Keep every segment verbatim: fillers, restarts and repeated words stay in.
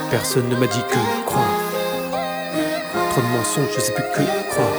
Personne ne m'a dit que croire. Trop de mensonges, je sais plus que croire.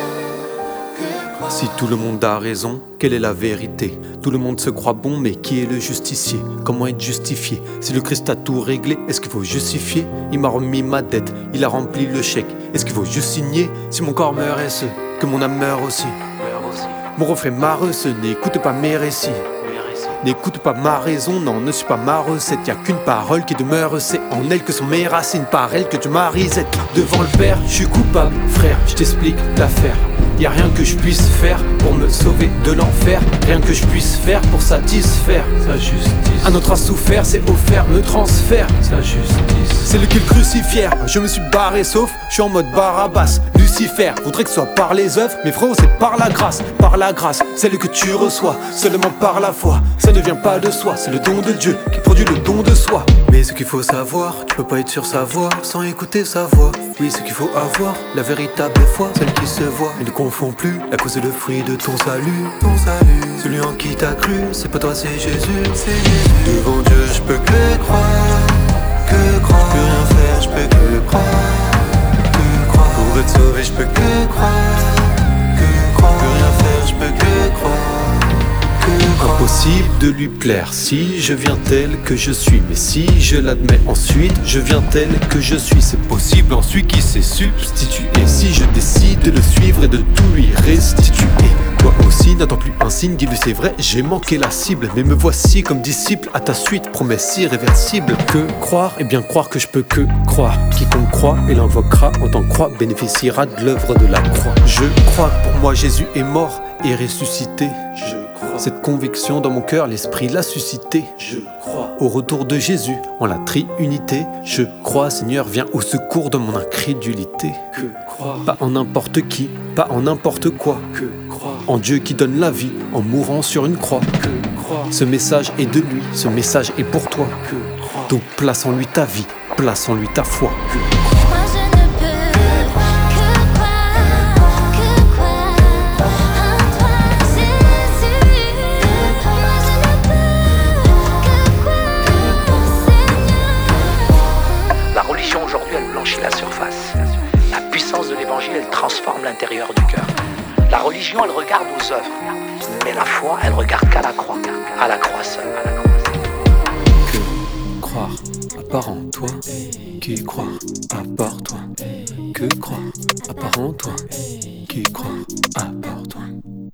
Si tout le monde a raison, quelle est la vérité? Tout le monde se croit bon, mais qui est le justicier? Comment être justifié? Si le Christ a tout réglé, est-ce qu'il faut justifier? Il m'a remis ma dette, il a rempli le chèque. Est-ce qu'il faut juste signer? Si mon corps meurt, est-ce que mon âme meurt aussi? Mon refrain m'a ce n'écoute pas mes récits. N'écoute pas ma raison, non, ne suis pas ma recette. Y'a qu'une parole qui demeure, c'est en elle que sont mes racines. Par elle que tu m'as risette. Devant le Père, je suis coupable, frère, je t'explique l'affaire. Y'a rien que je puisse faire pour me sauver de l'enfer. Rien que je puisse faire pour satisfaire sa justice. Un autre a souffert, c'est offert, me transfère sa justice. C'est le qu'il crucifière, je me suis barré sauf, je suis en mode Barabbas. Lucifer voudrait que ce soit par les œuvres, mais frérot c'est par la grâce. Par la grâce, celle que tu reçois, seulement par la foi. Ça ne vient pas de soi, c'est le don de Dieu qui produit le don de soi. Mais ce qu'il faut savoir, tu peux pas être sur sa voix sans écouter sa voix. Oui, ce qu'il faut avoir, la véritable foi, celle qui se voit. Mais ne confonds plus, la cause est le fruit de ton salut. Ton salut, celui en qui t'as cru, c'est pas toi, c'est Jésus. C'est Jésus. Devant Dieu, je peux que croire, que croire. Je peux rien faire, je peux que croire, que croire. Pour être sauvé, je peux que croire, que croire. Je peux rien faire, je peux que croire. Impossible de lui plaire si je viens tel que je suis. Mais si je l'admets ensuite, je viens tel que je suis. C'est possible ensuite qui s'est substitué. Si je décide de le suivre et de tout lui restituer. Toi aussi n'attends plus un signe, dis-lui c'est vrai, j'ai manqué la cible. Mais me voici comme disciple à ta suite, promesse irréversible. Que croire, et bien croire que je peux que croire. Quiconque croit et l'invoquera en tant que croix bénéficiera de l'œuvre de la croix. Je crois que pour moi Jésus est mort et ressuscité. Je Cette conviction dans mon cœur, l'esprit l'a suscité. Je crois au retour de Jésus, en la triunité. Je crois, Seigneur, viens au secours de mon incrédulité. Que croire, pas en n'importe qui, pas en n'importe quoi. Que croire, en Dieu qui donne la vie, en mourant sur une croix. Que croire, ce message est de lui, ce message est pour toi. Que croire, donc place en lui ta vie, place en lui ta foi. Que la surface. La puissance de l'évangile, elle transforme l'intérieur du cœur. La religion, elle regarde aux œuvres, mais la foi, elle regarde qu'à la croix, à la croix seule. À la croix seule. Que croire à part en toi, qui croire à part toi, que croire à part en toi, qui croire à part toi.